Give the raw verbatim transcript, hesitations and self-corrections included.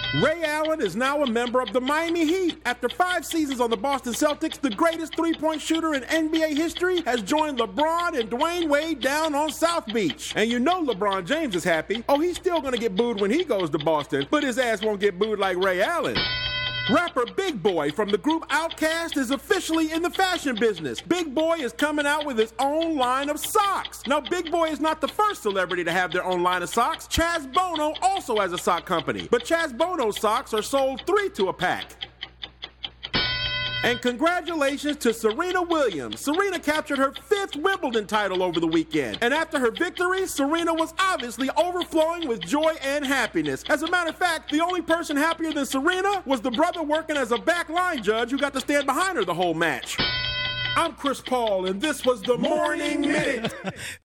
Ray Allen is now a member of the Miami Heat. After five seasons on the Boston Celtics, the greatest three-point shooter in N B A history has joined LeBron and Dwayne Wade down on South Beach. And you know LeBron James is happy. Oh, he's still going to get booed when he goes to Boston, but his ass won't get booed like Ray Allen. Rapper Big Boy from the group Outkast is officially in the fashion business. Big Boy is coming out with his own line of socks. Now, Big Boy is not the first celebrity to have their own line of socks. Chaz Bono also has a sock company, but Chaz Bono's socks are sold three to a pack. And congratulations to Serena Williams. Serena captured her fifth Wimbledon title over the weekend. And after her victory, Serena was obviously overflowing with joy and happiness. As a matter of fact, the only person happier than Serena was the brother working as a back line judge who got to stand behind her the whole match. I'm Chris Paul, and this was the Morning Minute.